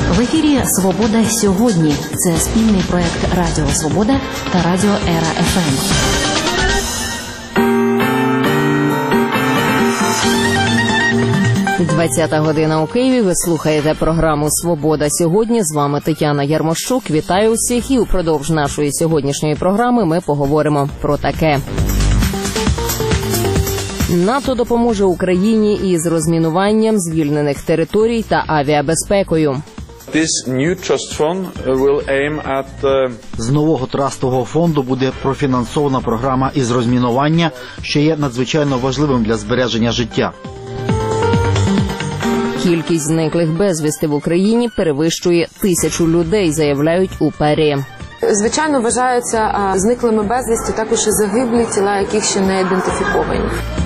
В ефірі «Свобода сьогодні». Це спільний проект Радіо Свобода та Радіо Ера ФМ. «20 година» у Києві. Ви слухаєте програму «Свобода сьогодні». З вами Тетяна Ярмощук. Вітаю всіх. І упродовж нашої сьогоднішньої програми ми поговоримо про таке. НАТО допоможе Україні із розмінуванням звільнених територій та авіабезпекою. З нового трастового фонду буде профінансована програма із розмінування, що є надзвичайно важливим для збереження життя. Кількість зниклих безвісти в Україні перевищує 1000 людей, заявляють у ПАРЄ. Звичайно, вважаються зниклими безвісти також і загиблі тіла, яких ще не ідентифіковані.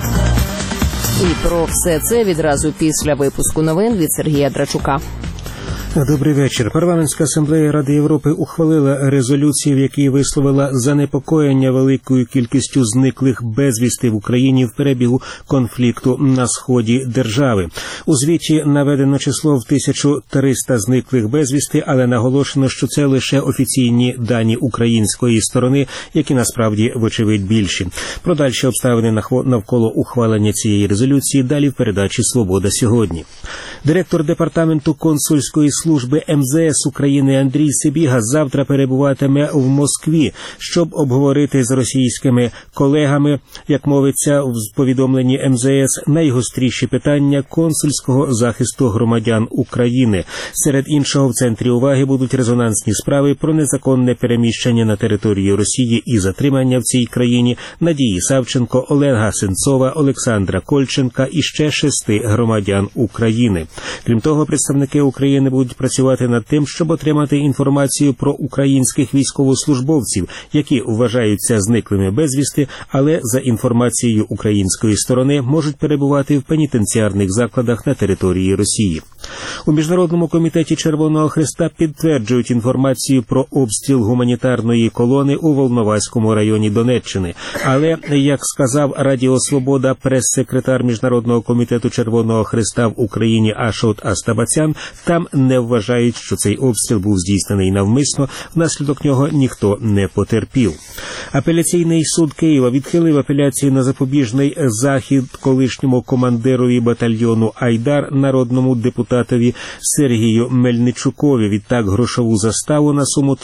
І про все це відразу після випуску новин від Сергія Драчука. Добрий вечір. Парламентська асамблея Ради Європи ухвалила резолюцію, в якій висловила занепокоєння великою кількістю зниклих безвісти в Україні в перебігу конфлікту на сході держави. У звіті наведено число в 1300 зниклих безвісти, але наголошено, що це лише офіційні дані української сторони, які насправді, вочевидь, більші. Про дальші обставини навколо ухвалення цієї резолюції далі в передачі «Свобода сьогодні». Директор департаменту консульської служби МЗС України Андрій Сибіга завтра перебуватиме в Москві, щоб обговорити з російськими колегами, як мовиться в повідомленні МЗС, найгостріші питання консульського захисту громадян України. Серед іншого в центрі уваги будуть резонансні справи про незаконне переміщення на території Росії і затримання в цій країні Надії Савченко, Олега Сенцова, Олександра Кольченка і ще 6 громадян України. Крім того, представники України будуть працювати над тим, щоб отримати інформацію про українських військовослужбовців, які вважаються зниклими безвісти, але за інформацією української сторони можуть перебувати в пенітенціарних закладах на території Росії. У Міжнародному комітеті Червоного Хреста підтверджують інформацію про обстріл гуманітарної колони у Волноваському районі Донеччини. Але, як сказав Радіо Свобода прес-секретар Міжнародного комітету Червоного Хреста в Україні Ашот Астабацян, там не вважають, що цей обстріл був здійснений навмисно, внаслідок нього ніхто не потерпів. Апеляційний суд Києва відхилив апеляцію на запобіжний захід колишньому командирові батальйону «Айдар» народному депутатові Сергію Мельничукові. Відтак грошову заставу на суму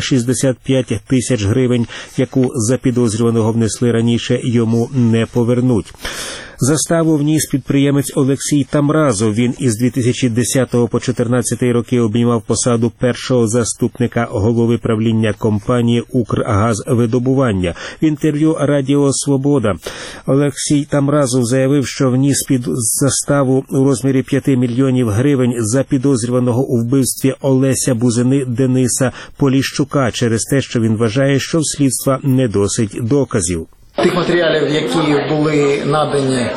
365 тисяч гривень, яку за підозрюваного внесли раніше, йому не повернуть. Заставу вніс підприємець Олексій Тамразов. Він із 2010 по 2014 роки обіймав посаду першого заступника голови правління компанії «Укргазвидобування». В інтерв'ю Радіо Свобода Олексій Тамразов заявив, що вніс під заставу у розмірі 5 мільйонів гривень за підозрюваного у вбивстві Олеся Бузини Дениса Поліщука через те, що він вважає, що в слідства не досить доказів. Тих матеріалів, які були надані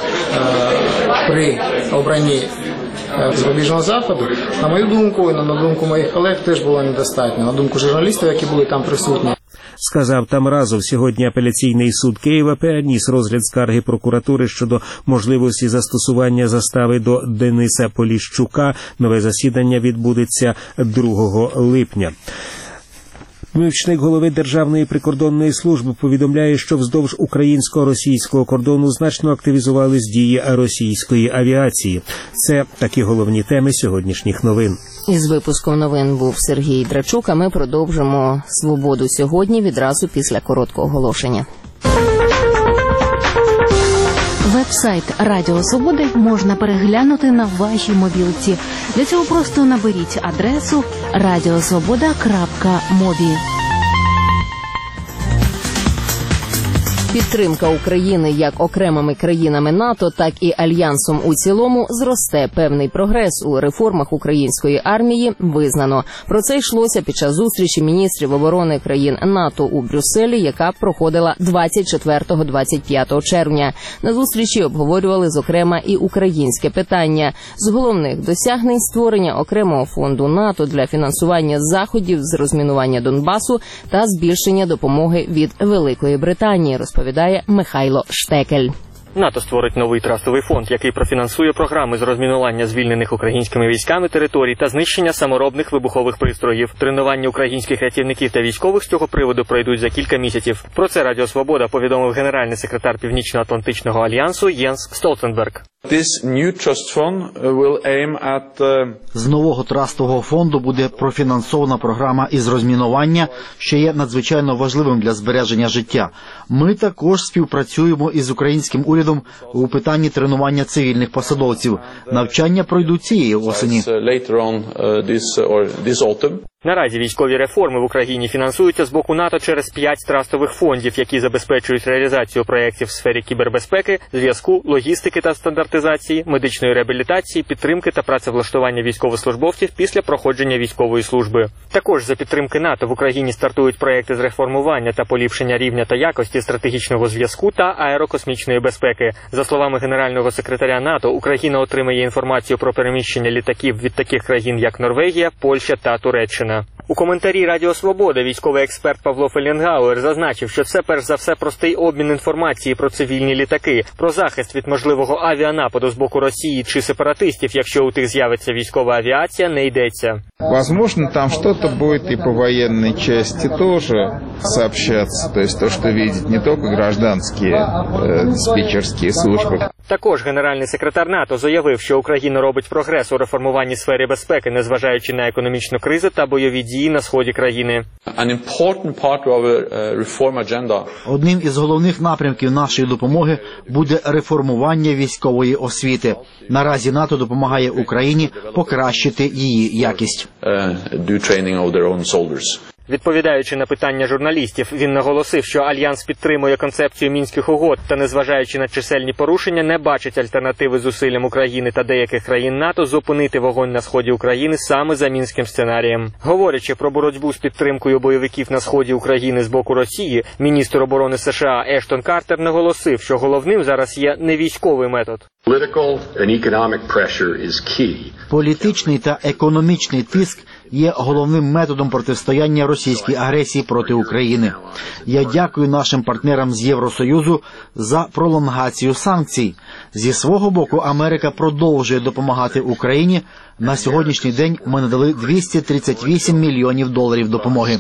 при обранні запобіжного заходу, на мою думку і на думку моїх колег, теж було недостатньо. На думку журналістів, які були там присутні. Сказав Тамразов. Сьогодні апеляційний суд Києва переніс розгляд скарги прокуратури щодо можливості застосування застави до Дениса Поліщука. Нове засідання відбудеться 2 липня. Помічник голови Державної прикордонної служби повідомляє, що вздовж українсько-російського кордону значно активізувались дії російської авіації. Це такі головні теми сьогоднішніх новин. Із випуском новин був Сергій Драчук, а ми продовжимо «Свободу сьогодні» відразу після короткого оголошення. Веб-сайт Радіо Свободи можна переглянути на вашій мобілці. Для цього просто наберіть адресу radiosvoboda.mobi. Підтримка України як окремими країнами НАТО, так і Альянсом у цілому зросте. Певний прогрес у реформах української армії визнано. Про це йшлося під час зустрічі міністрів оборони країн НАТО у Брюсселі, яка проходила 24-25 червня. На зустрічі обговорювали, зокрема, і українське питання. З головних досягнень створення окремого фонду НАТО для фінансування заходів з розмінування Донбасу та збільшення допомоги від Великої Британії, розповідає Михайло Штекель. НАТО створить новий трастовий фонд, який профінансує програми з розмінування звільнених українськими військами територій та знищення саморобних вибухових пристроїв. Тренування українських рятівників та військових з цього приводу пройдуть за кілька місяців. Про це Радіо Свобода повідомив генеральний секретар Північно-Атлантичного альянсу Єнс Столтенберг. З нового трастового фонду буде профінансована програма із розмінування, що є надзвичайно важливим для збереження життя. Ми також співпрацюємо із українським урядом у питанні тренування цивільних посадовців. Навчання пройдуть цієї осені. Наразі військові реформи в Україні фінансуються з боку НАТО через 5 трастових фондів, які забезпечують реалізацію проєктів в сфері кібербезпеки, зв'язку, логістики та стандартизації, медичної реабілітації, підтримки та працевлаштування військовослужбовців після проходження військової служби. Також за підтримки НАТО в Україні стартують проєкти з реформування та поліпшення рівня та якості стратегічного зв'язку та аерокосмічної безпеки. За словами генерального секретаря НАТО, Україна отримає інформацію про переміщення літаків від таких країн, як Норвегія, Польща та Туреччина. У коментарі Радіо Свобода військовий експерт Павло Фелінгауер зазначив, що це перш за все простий обмін інформації про цивільні літаки, про захист від можливого авіанападу з боку Росії чи сепаратистів, якщо у тих з'явиться військова авіація, не йдеться. Возможно, там что-то будет и по военной части тоже сообщаться, то есть то, что видят не только гражданские диспетчерские службы. Також генеральний секретар НАТО заявив, що Україна робить прогрес у реформуванні сфери безпеки, незважаючи на економічну кризу та бойові дії на сході країни. Одним із головних напрямків нашої допомоги буде реформування військової освіти. Наразі НАТО допомагає Україні покращити її якість. Відповідаючи на питання журналістів, він наголосив, що Альянс підтримує концепцію Мінських угод та, незважаючи на чисельні порушення, не бачить альтернативи зусиллям України та деяких країн НАТО зупинити вогонь на сході України саме за Мінським сценарієм. Говорячи про боротьбу з підтримкою бойовиків на сході України з боку Росії, міністр оборони США Ештон Картер наголосив, що головним зараз є не військовий метод. Політичний та економічний тиск є головним методом протистояння російській агресії проти України. Я дякую нашим партнерам з Євросоюзу за пролонгацію санкцій. Зі свого боку, Америка продовжує допомагати Україні. На сьогоднішній день ми надали $238 мільйонів допомоги.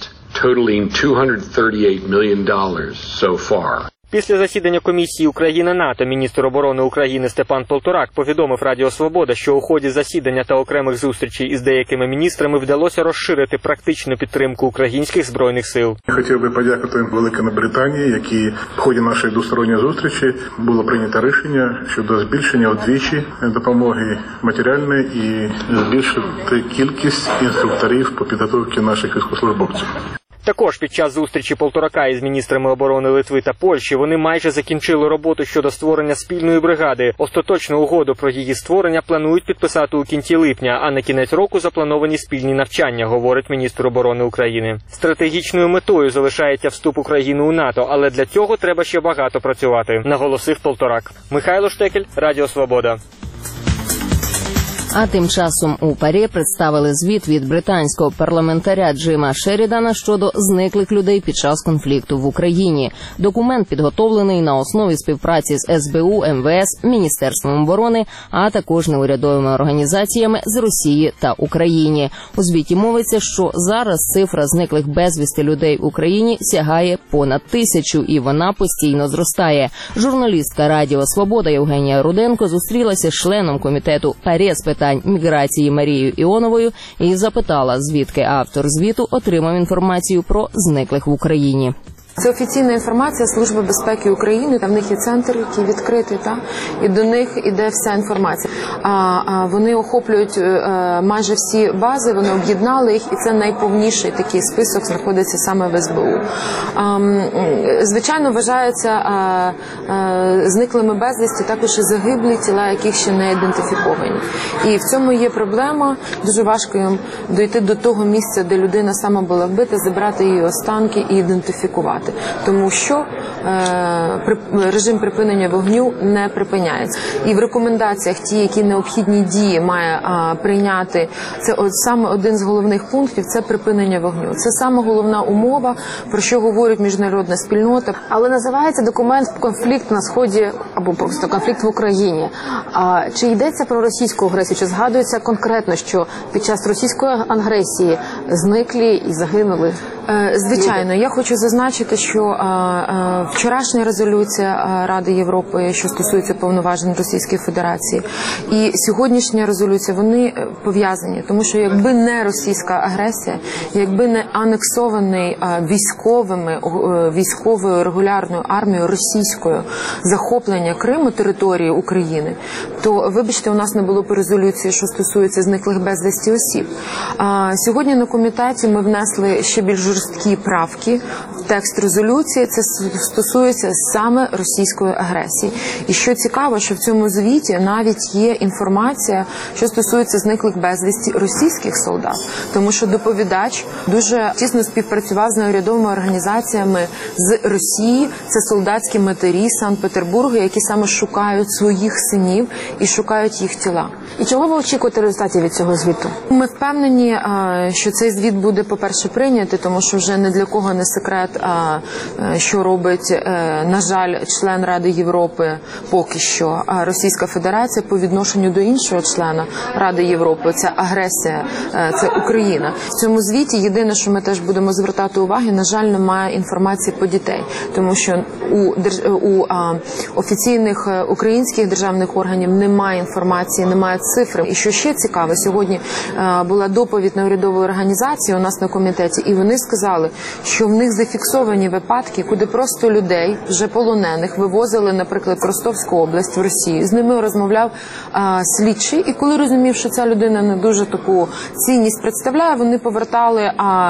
Після засідання комісії Україна-НАТО міністр оборони України Степан Полторак повідомив Радіо Свобода, що у ході засідання та окремих зустрічей із деякими міністрами вдалося розширити практичну підтримку українських збройних сил. Я хотів би подякувати Великій Британії, які в ході нашої двосторонньої зустрічі було прийнято рішення щодо збільшення вдвічі допомоги матеріальної і збільшити кількість інструкторів по підготовці наших військовослужбовців. Також під час зустрічі Полторака із міністрами оборони Литви та Польщі вони майже закінчили роботу щодо створення спільної бригади. Остаточну угоду про її створення планують підписати у кінці липня, а на кінець року заплановані спільні навчання, говорить міністр оборони України. Стратегічною метою залишається вступ України у НАТО, але для цього треба ще багато працювати, наголосив Полторак. Михайло Штекель, Радіо Свобода. А тим часом у ПАРЄ представили звіт від британського парламентаря Джима Шерідана щодо зниклих людей під час конфлікту в Україні. Документ підготовлений на основі співпраці з СБУ, МВС, Міністерством оборони, а також неурядовими організаціями з Росії та України. У звіті мовиться, що зараз цифра зниклих безвісти людей в Україні сягає понад 1000, і вона постійно зростає. Журналістка Радіо Свобода Євгенія Руденко зустрілася з членом комітету ПАРЄ з питань міграції Марією Іоновою і запитала, звідки автор звіту отримав інформацію про зниклих в Україні. Це офіційна інформація Служби безпеки України, в них є центр, який відкритий, і до них іде вся інформація. Вони охоплюють майже всі бази, вони об'єднали їх, і це найповніший такий список знаходиться саме в СБУ. Звичайно, вважаються зниклими безвісти також і загиблі тіла, яких ще не ідентифіковані. І в цьому є проблема, дуже важко їм дойти до того місця, де людина сама була вбита, забрати її останки і ідентифікувати. відповідати, тому що режим припинення вогню не припиняється. І в рекомендаціях ті, які необхідні дії має прийняти, це саме один з головних пунктів – це припинення вогню. Це саме головна умова, про що говорить міжнародна спільнота. Але називається документ «Конфлікт на Сході» або просто «Конфлікт в Україні». Чи йдеться про російську агресію? Чи згадується конкретно, що під час російської агресії зниклі і загинули? Звичайно, я хочу зазначити, що вчорашня резолюція Ради Європи, що стосується повноважень Російської Федерації, і сьогоднішня резолюція, вони пов'язані, тому що якби не російська агресія, якби не анексований військовою регулярною армією російською захоплення Криму, території України, то, вибачте, у нас не було б резолюції, що стосується зниклих безвісті осіб. Сьогодні на комітеті ми внесли ще більш жорсткі правки в текст резолюції. Це стосується саме російської агресії. І що цікаво, що в цьому звіті навіть є інформація, що стосується зниклих безвісті російських солдат. Тому що доповідач дуже тісно співпрацював з неурядовими організаціями з Росії. Це солдатські матері Санкт-Петербургу, які саме шукають своїх синів і шукають їх тіла. І чого ви очікуєте результатів від цього звіту? Ми впевнені, що цей звіт буде, по-перше, прийнятий, тому що вже не для кого не секрет, що робить, на жаль, член Ради Європи поки що, Російська Федерація по відношенню до іншого члена Ради Європи. Це агресія, це Україна. В цьому звіті єдине, що ми теж будемо звертати увагу, на жаль, немає інформації по дітей, тому що у офіційних українських державних органів немає інформації, немає цифр. І що ще цікаво, сьогодні була доповідь неурядової організації у нас на комітеті, і вони сказали, що в них зафіксовані випадки, куди просто людей, вже полонених, вивозили, наприклад, в Ростовську область, в Росію. З ними розмовляв слідчий, і коли розумів, що ця людина не дуже таку цінність представляє, вони повертали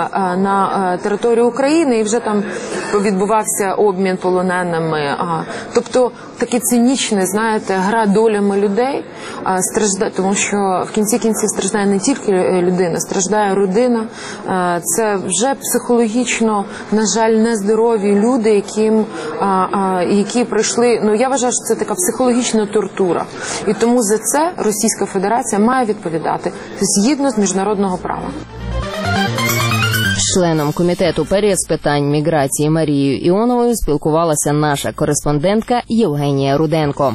на територію України, і вже там відбувався обмін полоненими. Тобто таке цинічне, знаєте, гра долями людей страждає, тому що в кінці кінців страждає не тільки людина, страждає родина. Це вже психологічно, на жаль, нездорові люди, які пройшли, я вважаю, що це така психологічна тортура. І тому за це Російська Федерація має відповідати згідно з міжнародного права. З членом комітету ПЕРІ з питань міграції Марією Іоновою спілкувалася наша кореспондентка Євгенія Руденко.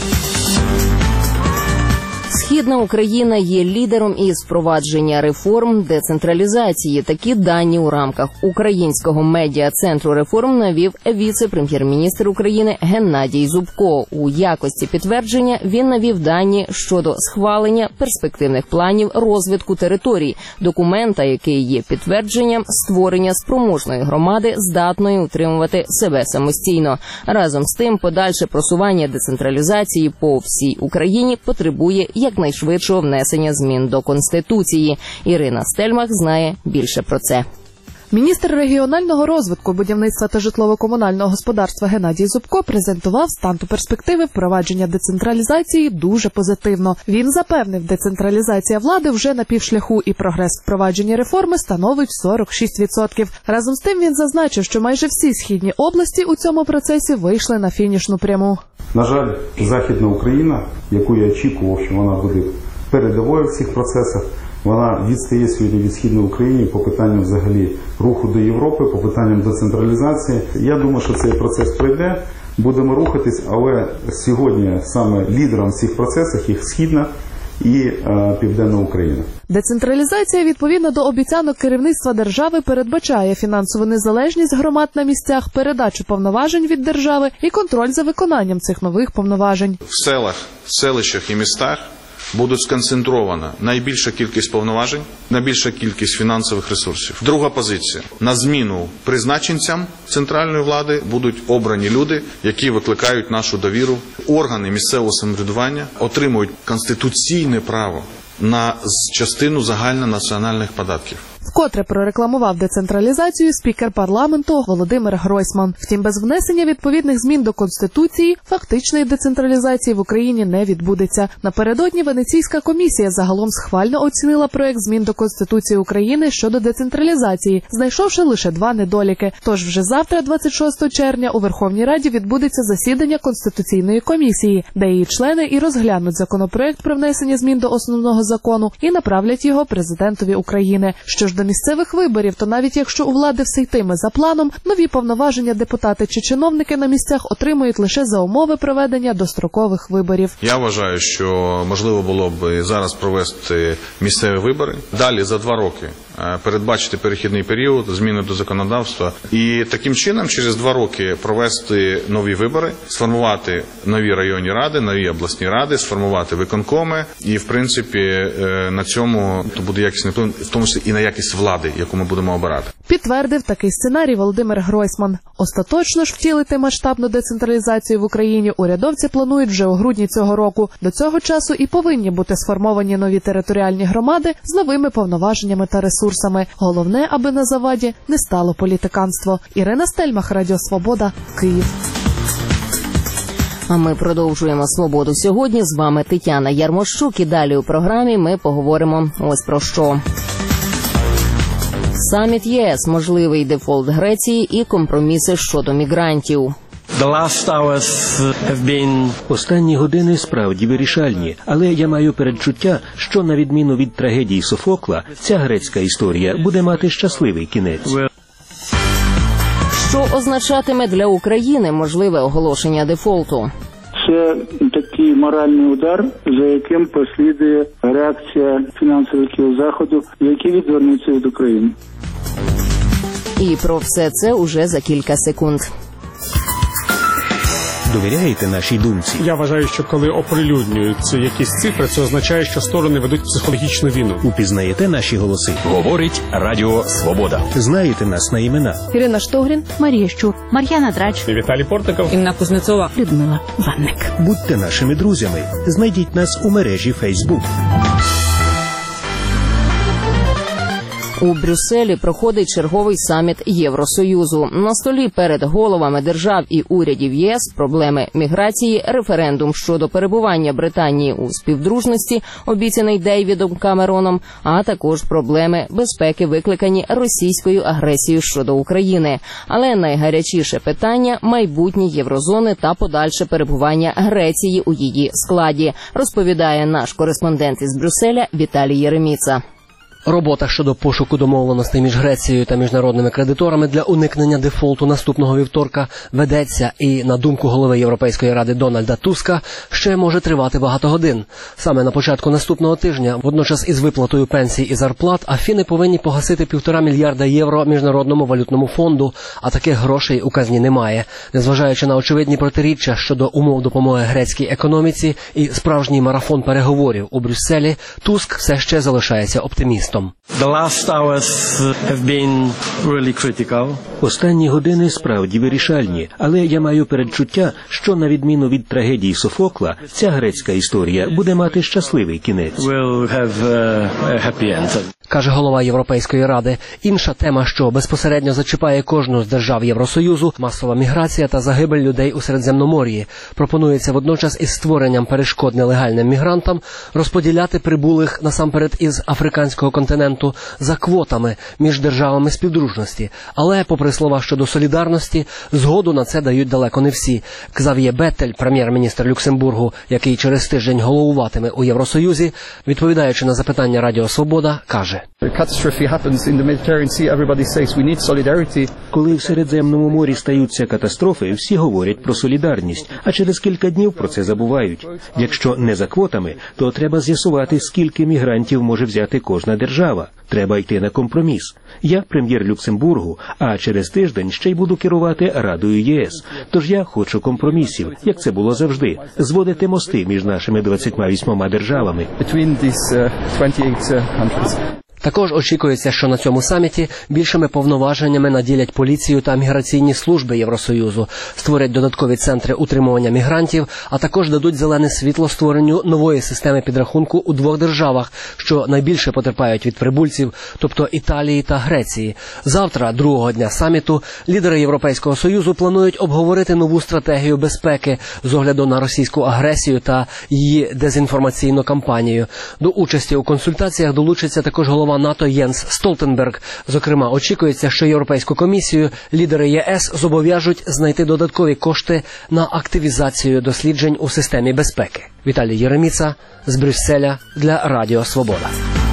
Східна Україна є лідером із впровадження реформ децентралізації. Такі дані у рамках Українського медіа-центру реформ навів віце-прем'єр-міністр України Геннадій Зубко. У якості підтвердження він навів дані щодо схвалення перспективних планів розвитку територій, документа, який є підтвердженням створення спроможної громади, здатної утримувати себе самостійно. Разом з тим, подальше просування децентралізації по всій Україні потребує якнайшвидшого внесення змін до Конституції. Ірина Стельмах знає більше про це. Міністр регіонального розвитку, будівництва та житлово-комунального господарства Геннадій Зубко презентував стан та перспективи впровадження децентралізації дуже позитивно. Він запевнив, децентралізація влади вже на півшляху і прогрес впровадження реформи становить 46%. Разом з тим він зазначив, що майже всі східні області у цьому процесі вийшли на фінішну пряму. На жаль, Західна Україна, яку я очікував, що вона буде передовою в цих процесах, вона відстає сьогодні від Східної України по питанням взагалі руху до Європи, по питанням децентралізації. Я думаю, що цей процес пройде, будемо рухатись, але сьогодні саме лідером в цих процесах їх Східна і Південна Україна. Децентралізація, відповідно до обіцянок керівництва держави, передбачає фінансову незалежність громад на місцях, передачу повноважень від держави і контроль за виконанням цих нових повноважень. В селах, селищах і містах будуть сконцентрована найбільша кількість повноважень, найбільша кількість фінансових ресурсів. Друга позиція. На зміну призначенцям центральної влади будуть обрані люди, які викликають нашу довіру. Органи місцевого самоврядування отримують конституційне право на частину загальнонаціональних податків. Вкотре прорекламував децентралізацію спікер парламенту Володимир Гройсман. Втім, без внесення відповідних змін до Конституції фактичної децентралізації в Україні не відбудеться. Напередодні Венеційська комісія загалом схвально оцінила проект змін до Конституції України щодо децентралізації, знайшовши лише 2 недоліки. Тож вже завтра, 26 червня, у Верховній Раді відбудеться засідання Конституційної комісії, де її члени і розглянуть законопроект про внесення змін до основного закону і направлять його президентові України. Що ж до місцевих виборів, то навіть якщо у влади все йтиме за планом, нові повноваження депутати чи чиновники на місцях отримують лише за умови проведення дострокових виборів. Я вважаю, що можливо було б зараз провести місцеві вибори. Далі за 2 роки передбачити перехідний період, зміни до законодавства. І таким чином через 2 роки провести нові вибори, сформувати нові районні ради, нові обласні ради, сформувати виконкоми. І, в принципі, на цьому буде якісний вплив, в тому числі і на якість влади, яку ми будемо обирати. Підтвердив такий сценарій Володимир Гройсман. Остаточно ж втілити масштабну децентралізацію в Україні урядовці планують вже у грудні цього року. До цього часу і повинні бути сформовані нові територіальні громади з новими повноваженнями та ресурсами. Головне, аби на заваді не стало політиканство. Ірина Стельмах, Радіо Свобода, Київ. А ми продовжуємо «Свободу сьогодні». З вами Тетяна Ярмощук. І далі у програмі ми поговоримо ось про що. Саміт ЄС, можливий дефолт Греції і компроміси щодо мігрантів. Останні години справді вирішальні, але я маю передчуття, що на відміну від трагедії Софокла, ця грецька історія буде мати щасливий кінець. Що означатиме для України можливе оголошення дефолту? Це такий моральний удар, за яким послідує реакція фінансовиків Заходу, які відвернуться від України. І про все це уже за кілька секунд. Довіряєте нашій думці? Я вважаю, що коли оприлюднюються якісь цифри, це означає, що сторони ведуть психологічну війну. Упізнаєте наші голоси? Говорить Радіо Свобода. Знаєте нас на імена? Ірина Штогрін, Марія Щур, Мар'яна Драч, Віталій Портников, Інна Кузнецова, Людмила Ванник. Будьте нашими друзями. Знайдіть нас у мережі Facebook. У Брюсселі проходить черговий саміт Євросоюзу. На столі перед головами держав і урядів ЄС проблеми міграції, референдум щодо перебування Британії у співдружності, обіцяний Дейвідом Камероном, а також проблеми безпеки, викликані російською агресією щодо України. Але найгарячіше питання – майбутнє єврозони та подальше перебування Греції у її складі, розповідає наш кореспондент із Брюсселя Віталій Єреміца. Робота щодо пошуку домовленостей між Грецією та міжнародними кредиторами для уникнення дефолту наступного вівторка ведеться і, на думку голови Європейської ради Дональда Туска, ще може тривати багато годин. Саме на початку наступного тижня, водночас із виплатою пенсій і зарплат, Афіни повинні погасити 1,5 мільярда євро Міжнародному валютному фонду, а таких грошей у казні немає. Незважаючи на очевидні протиріччя щодо умов допомоги грецькій економіці і справжній марафон переговорів у Брюсселі, Туск все ще залишається оптимістом. Останні години справді вирішальні, але я маю передчуття, що на відміну від трагедії Софокла, ця грецька історія буде мати щасливий кінець. Каже голова Європейської ради. Інша тема, що безпосередньо зачіпає кожну з держав Євросоюзу – масова міграція та загибель людей у Середземномор'ї. Пропонується водночас із створенням перешкод нелегальним мігрантам розподіляти прибулих насамперед із африканського континенту за квотами між державами співдружності. Але, попри слова щодо солідарності, згоду на це дають далеко не всі. Ксав'є Беттель, прем'єр-міністр Люксембургу, який через тиждень головуватиме у Євросоюзі, відповідаючи на запитання Радіо Свобода, каже: Коли в Середземному морі стаються катастрофи, всі говорять про солідарність, а через кілька днів про це забувають. Якщо не за квотами, то треба з'ясувати, скільки мігрантів може взяти кожна держава. Треба йти на компроміс. Я прем'єр Люксембургу, а через тиждень ще й буду керувати Радою ЄС. Тож я хочу компромісів, як це було завжди, зводити мости між нашими 28 державами. Також очікується, що на цьому саміті більшими повноваженнями наділять поліцію та міграційні служби Євросоюзу, створять додаткові центри утримування мігрантів, а також дадуть зелене світло створенню нової системи підрахунку у двох державах, що найбільше потерпають від прибульців, тобто Італії та Греції. Завтра, другого дня саміту, лідери Європейського Союзу планують обговорити нову стратегію безпеки з огляду на російську агресію та її дезінформаційну кампанію. До участі у консультаціях долучиться також голова НАТО Єнс Столтенберг. Зокрема, очікується, що Європейську комісію лідери ЄС зобов'яжуть знайти додаткові кошти на активізацію досліджень у системі безпеки. Віталій Єреміца з Брюсселя для Радіо Свобода.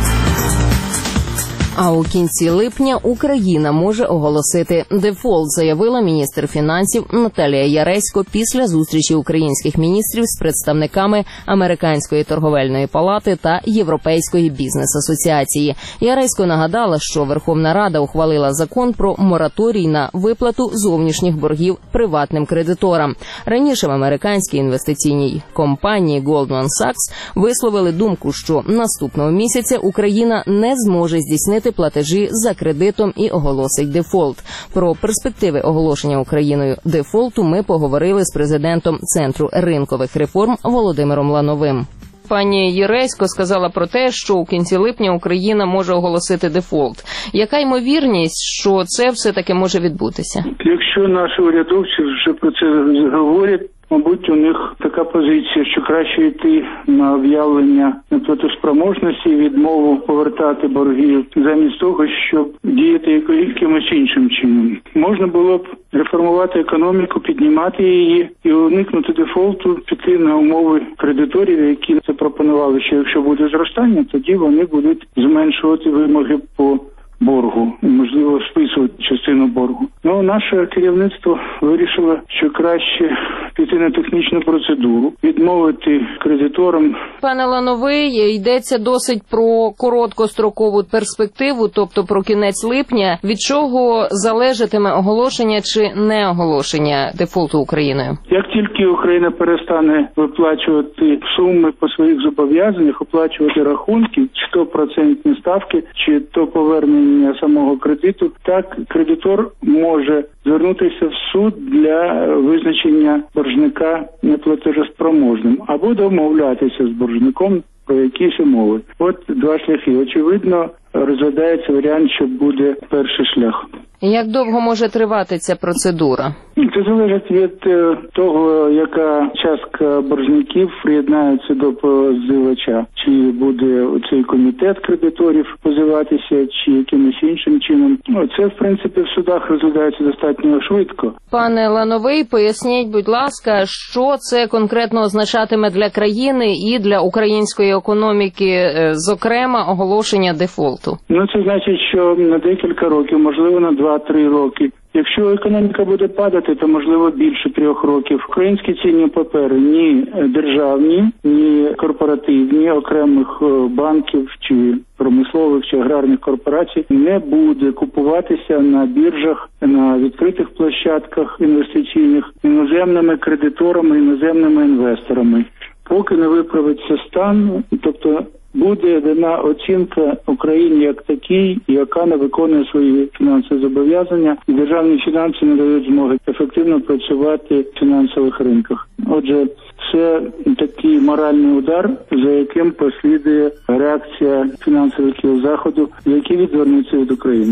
А у кінці липня Україна може оголосити дефолт, заявила міністр фінансів Наталія Яресько після зустрічі українських міністрів з представниками Американської торговельної палати та Європейської бізнес-асоціації. Яресько нагадала, що Верховна Рада ухвалила закон про мораторій на виплату зовнішніх боргів приватним кредиторам. Раніше в американській інвестиційній компанії Goldman Sachs висловили думку, що наступного місяця Україна не зможе здійснити платежі за кредитом і оголосить дефолт. Про перспективи оголошення Україною дефолту ми поговорили з президентом Центру ринкових реформ Володимиром Лановим. Пані Єресько сказала про те, що у кінці липня Україна може оголосити дефолт. Яка ймовірність, що це все-таки може відбутися? Якщо наші урядовці вже про це говорять, мабуть, у них така позиція, що краще йти на об'явлення неплатоспроможності і відмову повертати борги, замість того, щоб діяти якимось іншим чином. Можна було б реформувати економіку, піднімати її і уникнути дефолту, піти на умови кредиторів, які запропонували, що якщо буде зростання, тоді вони будуть зменшувати вимоги по боргу, можливо, списувати частину боргу. Ну, наше керівництво вирішило, що краще піти на технічну процедуру, відмовити кредиторам. Пане Лановий, йдеться досить про короткострокову перспективу, тобто про кінець липня. Від чого залежатиме оголошення чи не оголошення дефолту Україною? Як тільки Україна перестане виплачувати суми по своїх зобов'язаннях, оплачувати рахунки, чи то процентні ставки, чи то повернення самого кредиту, так кредитор може звернутися в суд для визначення боржника неплатежоспроможним або домовлятися з боржником про якісь умови. От два шляхи. Очевидно, розглядається варіант, що буде перший шлях. Як довго може тривати ця процедура? Це залежить від того, яка частка боржників приєднається до позивача. Чи буде цей комітет кредиторів позиватися, чи якимось іншим чином. Це, в принципі, в судах розглядається достатньо швидко. Пане Лановий, поясніть, будь ласка, що це конкретно означатиме для країни і для української економіки, зокрема, оголошення дефолту? Це значить, що на декілька років, можливо, на 2-3 роки. Якщо економіка буде падати, то, можливо, більше 3 років. Українські цінні папери ні державні, ні корпоративні, окремих банків чи промислових чи аграрних корпорацій не буде купуватися на біржах, на відкритих площадках інвестиційних іноземними кредиторами, іноземними інвесторами. Поки не виправиться стан, тобто буде дана оцінка Україні як такій, яка не виконує свої фінансові зобов'язання, і державні фінанси не дають змоги ефективно працювати в фінансових ринках. Отже, це такий моральний удар, за яким послідує реакція фінансовиків Заходу, які відвернуться від України.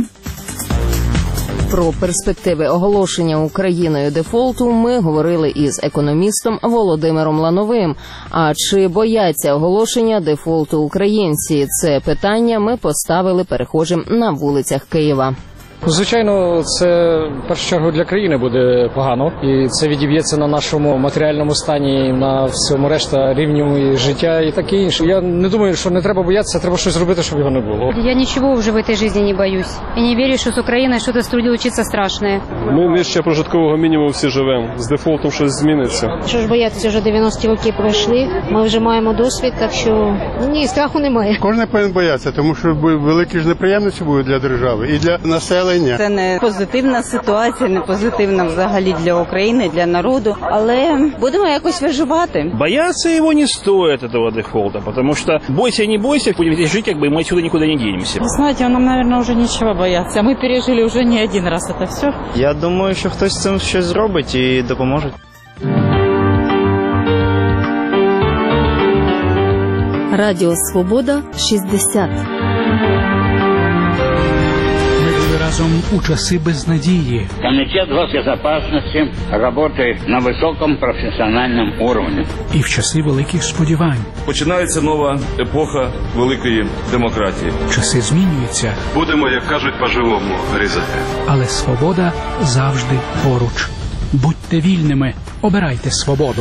Про перспективи оголошення Україною дефолту ми говорили із економістом Володимиром Лановим. А чи бояться оголошення дефолту українці? Це питання ми поставили перехожим на вулицях Києва. Звичайно, це в першу чергу для країни буде погано, і це відіб'ється на нашому матеріальному стані, на всьому решта рівню життя і таке інше. Я не думаю, що не треба боятися, треба щось зробити, щоб його не було. Я нічого вже в цій житті не боюсь. І не вірю, що з Україною щось случиться страшне. Ми нижче прожиткового мінімуму всі живемо. З дефолтом щось зміниться. Що ж боятися, вже 90 роки пройшли, ми вже маємо досвід, так що ні, страху немає. Кожен повинен боятися, тому що великі ж неприємності будуть для держави і для населення. війні. Це не позитивна ситуація, не позитивна взагалі для України, для народу, але будемо якось виживати. Бояться его не стоит, этого дефолта, потому что бойся не бойся, будем здесь жить, как бы мы отсюда никуда не денемся. Вы знаете, нам, наверное, уже нечего бояться. Мы пережили уже не один раз это все. Я думаю, що хтось з цим щось зробить і допоможе. Радіо Свобода 60. Разом у часи безнадії. Комитет госбезопасности работает на высоком профессиональном уровне. І в часи великих сподівань. Починається нова епоха великої демократії. Часи змінюються. Будемо, як кажуть, по-живому різати. Але свобода завжди поруч. Будьте вільними, обирайте свободу.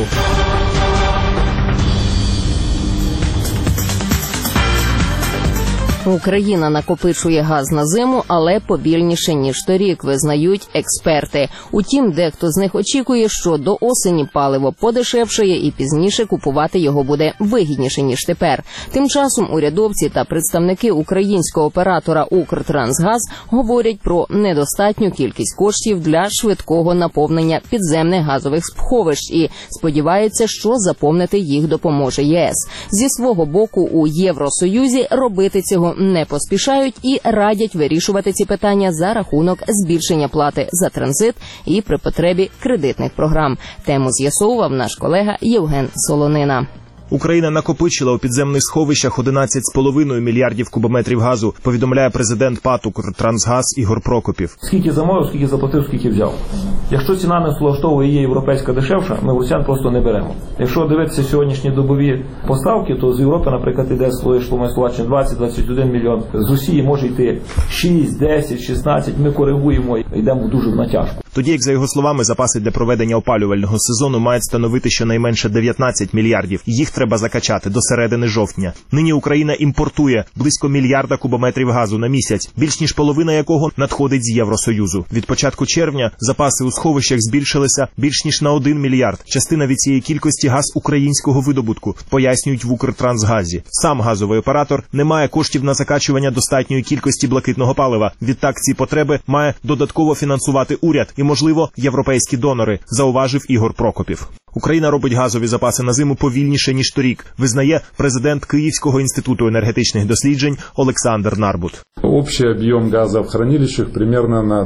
Україна накопичує газ на зиму, але повільніше, ніж торік, визнають експерти. Утім, дехто з них очікує, що до осені паливо подешевшає і пізніше купувати його буде вигідніше, ніж тепер. Тим часом урядовці та представники українського оператора «Укртрансгаз» говорять про недостатню кількість коштів для швидкого наповнення підземних газових сховищ і сподіваються, що заповнити їх допоможе ЄС. Зі свого боку, у Євросоюзі робити цього не поспішають і радять вирішувати ці питання за рахунок збільшення плати за транзит і при потребі кредитних програм. Тему з'ясовував наш колега Євген Солонина. Україна накопичила у підземних сховищах 11,5 мільярдів кубометрів газу, повідомляє президент ПАТ «Укртрансгаз» Ігор Прокопів. Скільки замовив, скільки заплатив, скільки взяв. Якщо ціна не влаштовує, є європейська дешевша, ми росіян просто не беремо. Якщо дивитися сьогоднішні добові поставки, то з Європи, наприклад, іде Словаччина 20-21 мільйон. З Росії може йти 6, 10, 16, ми коригуємо, йдемо дуже в натяжку. Тоді, як за його словами, запаси для проведення опалювального сезону мають становити щонайменше 19 мільярдів. Їх треба закачати до середини жовтня. Нині Україна імпортує близько мільярда кубометрів газу на місяць, більш ніж половина якого надходить з Євросоюзу. Від початку червня запаси у сховищах збільшилися більш ніж на 1 мільярд. Частина від цієї кількості – газ українського видобутку, пояснюють в Укртрансгазі. Сам газовий оператор не має коштів на закачування достатньої кількості блакитного палива. Відтак ці потреби має додатково фінансувати уряд і, можливо, європейські донори, зауважив Ігор Прокопів. Україна робить газові запаси на зиму повільніше, ніж торік, визнає президент Київського інституту енергетичних досліджень Олександр Нарбут. Общий объем газа в хранилищах примерно на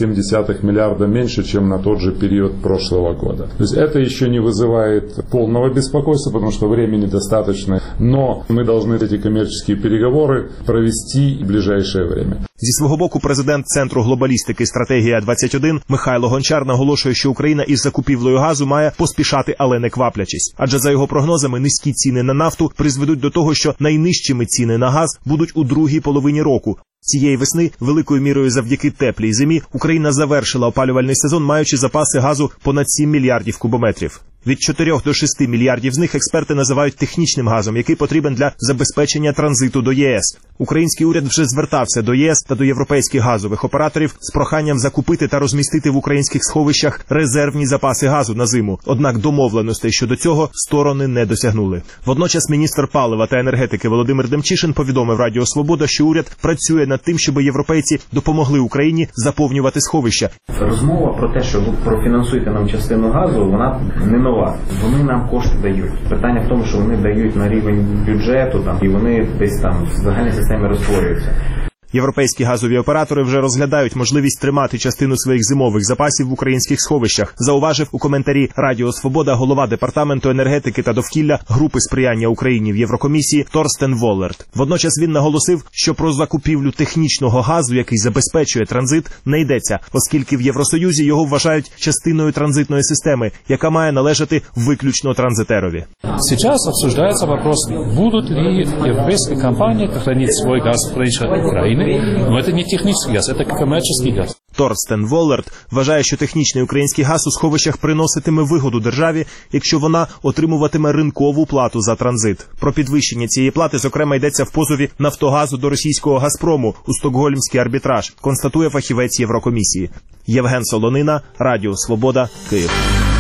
2,7 миллиарда меньше, чем на тот же период прошлого года. То есть это еще не вызывает полного беспокойства, потому что времени достаточно, но мы должны эти коммерческие переговоры провести в ближайшее время. Зі свого боку, президент Центру глобалістики «Стратегія-21» Михайло Гончар наголошує, що Україна із закупівлею газу має поспішати, але не кваплячись. Адже за його прогнозами низькі ціни на нафту призведуть до того, що найнижчими ціни на газ будуть у другій половині року. Цієї весни, великою мірою завдяки теплій зимі, Україна завершила опалювальний сезон, маючи запаси газу понад 7 мільярдів кубометрів. Від 4 до 6 мільярдів з них експерти називають технічним газом, який потрібен для забезпечення транзиту до ЄС. Український уряд вже звертався до ЄС та до європейських газових операторів з проханням закупити та розмістити в українських сховищах резервні запаси газу на зиму. Однак домовленостей щодо цього сторони не досягнули. Водночас міністр палива та енергетики Володимир Демчишин повідомив Радіо Свобода, що уряд працює над тим, щоб європейці допомогли Україні заповнювати сховища. Розмова про те, що профінансуйте нам частину газу, вона не нова. Вони нам кошти дають. Питання в тому, що вони дають на рівень бюджету і вони десь там в загальній системі розтворюються. Європейські газові оператори вже розглядають можливість тримати частину своїх зимових запасів в українських сховищах, зауважив у коментарі Радіо Свобода голова Департаменту енергетики та довкілля Групи сприяння Україні в Єврокомісії Торстен Воллерт. Водночас він наголосив, що про закупівлю технічного газу, який забезпечує транзит, не йдеться, оскільки в Євросоюзі його вважають частиною транзитної системи, яка має належати виключно транзитерові. Сейчас обсуждается вопрос, будут ли европейские компании хранить свой газ в Украине. Но это не технический газ, это коммерческий газ. Торстен Воллерт вважає, що технічний український газ у сховищах приноситиме вигоду державі, якщо вона отримуватиме ринкову плату за транзит. Про підвищення цієї плати, зокрема, йдеться в позові «Нафтогазу» до російського «Газпрому» у Стокгольмський арбітраж, констатує фахівець Єврокомісії. Євген Солонина, Радіо Свобода, Київ.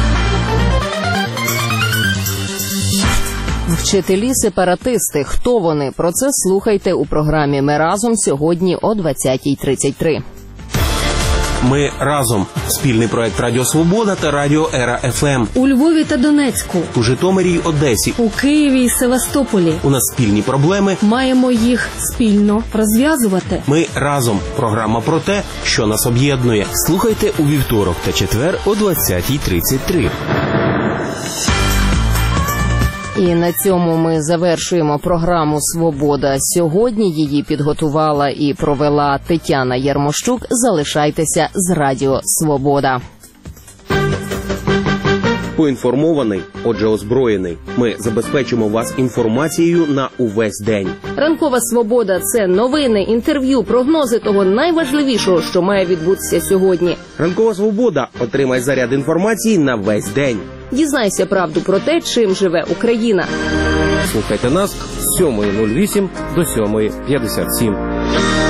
Вчителі-сепаратисти. Хто вони? Про це слухайте у програмі «Ми разом» сьогодні о 20:33. Ми разом. Спільний проект Радіо Свобода та Радіо Ера ФМ. У Львові та Донецьку. У Житомирі й Одесі. У Києві і Севастополі. У нас спільні проблеми. Маємо їх спільно розв'язувати. Ми разом. Програма про те, що нас об'єднує. Слухайте у вівторок та четвер о 20:33. І на цьому ми завершуємо програму «Свобода». Сьогодні її підготувала і провела Тетяна Ярмощук. Залишайтеся з Радіо Свобода. Поінформований, отже озброєний. Ми забезпечимо вас інформацією на увесь день. Ранкова Свобода – це новини, інтерв'ю, прогнози того найважливішого, що має відбутися сьогодні. Ранкова Свобода. Отримай заряд інформації на весь день. Дізнайся правду про те, чим живе Україна. Слухайте нас з 7:08 до 7:57.